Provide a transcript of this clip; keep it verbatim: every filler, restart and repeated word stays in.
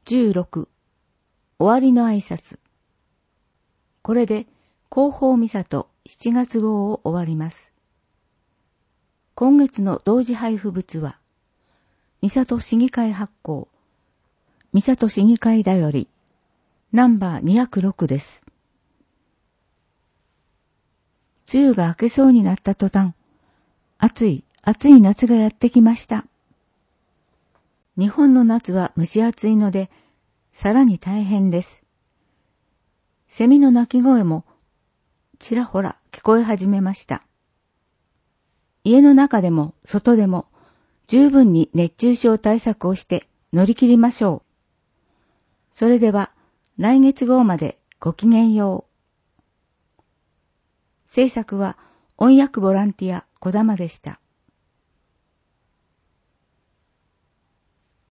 じゅうろく、終わりの挨拶。これで広報三郷しちがつ号を終わります。今月の同時配布物は、三郷市議会発行、三郷市議会だより、ナンバーにひゃくろくです。梅雨が明けそうになった途端、暑い暑い夏がやってきました。日本の夏は蒸し暑いので、さらに大変です。セミの鳴き声もちらほら聞こえ始めました。家の中でも外でも十分に熱中症対策をして乗り切りましょう。それでは来月号までごきげんよう。制作は音訳ボランティア小玉でした。